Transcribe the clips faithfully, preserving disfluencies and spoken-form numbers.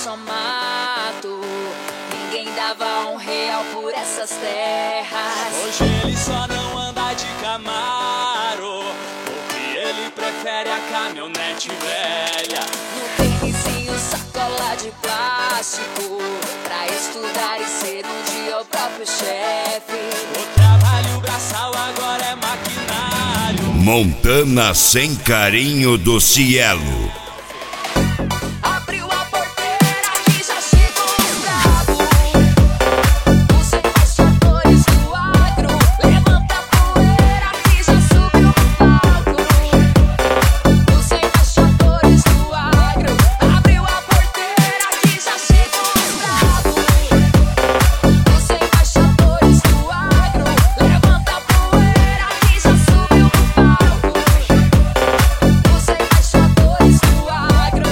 só mato. Ninguém dava um real por essas terras. Hoje ele só não anda de Camaro, porque ele prefere a caminhonete velha. No tênisinho, sacola de plástico, pra estudar e ser um dia o próprio chefe. O trabalho braçal agora é maquinário. Montana sem carinho do Cielo. Abriu a porteira que já chegou os bravos, os embaixadores do agro. Levanta a poeira que já subiu no palco, os embaixadores do agro. Abriu a porteira que já chegou os bravos, os embaixadores do agro. Levanta a poeira que já subiu no palco, os embaixadores do agro.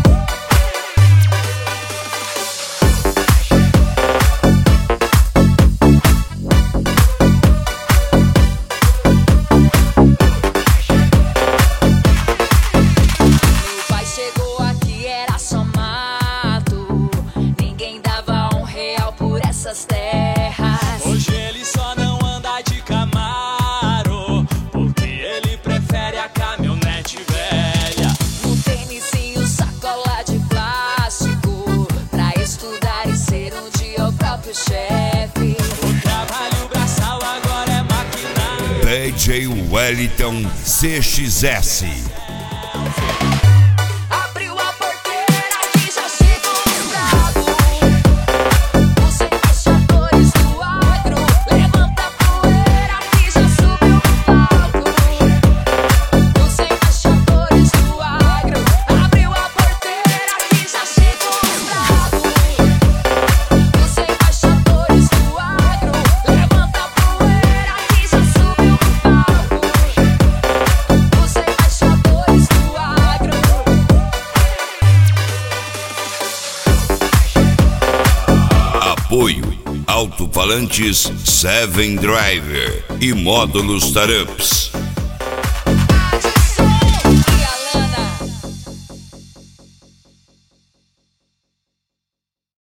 Meu pai chegou aqui, era só mato. Ninguém dava um real por essas terras. Hoje ele só não anda de Camaro, porque ele prefere a caminhonete velha. No tênisinho, sacola de plástico, pra estudar e ser um dia o próprio chefe. O trabalho braçal agora é maquinário. D J Wellington C X S. Abriu a porteira que já chegou os bravos, os embaixadores do agro. Levanta a poeira que já subiu no palco, os embaixadores do agro. Abriu a porteira que já chegou os bravos, os embaixadores do agro. Levanta a poeira que já subiu no palco, os embaixadores do agro. Apoio Alto-falantes Seven Driver e módulos Taramps.